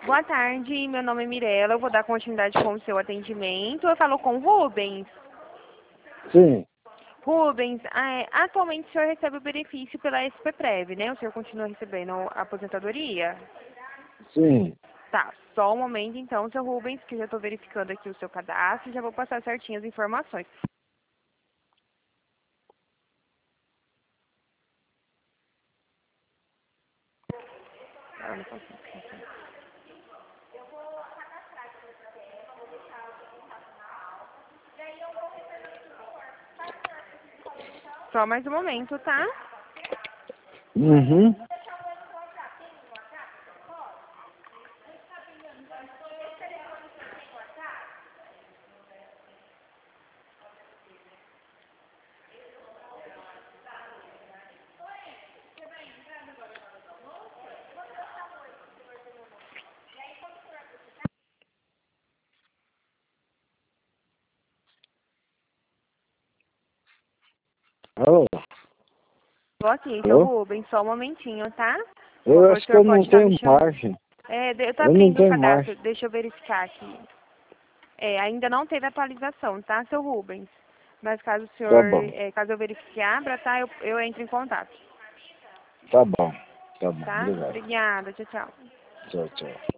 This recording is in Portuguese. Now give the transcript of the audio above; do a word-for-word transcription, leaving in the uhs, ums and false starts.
Boa tarde, meu nome é Mirella, eu vou dar continuidade com o seu atendimento. Eu falo com o Rubens. Sim, Rubens, ah, é, atualmente o senhor recebe o benefício pela S P Prev, né? O senhor continua recebendo a aposentadoria? sim. Tá, só um momento então, seu Rubens, que eu já estou verificando aqui o seu cadastro e já vou passar certinho as informações. Ah, não consigo. Só mais um momento, tá? Uhum. Alô? Tô aqui, seu Alô? Rubens, só um momentinho, tá? Por Eu favor, o acho que senhor eu pode não estar me tenho chamando. margem. É, eu tô Eu não abrindo o tenho cadastro, margem. deixa eu verificar aqui. É, ainda não teve atualização, tá, seu Rubens? Mas caso o Tá senhor, bom, é, caso eu verifique a abra, tá, eu, eu entro em contato, tá bom, tá bom. tá? Obrigado. Obrigada, tchau, tchau. Tchau, tchau.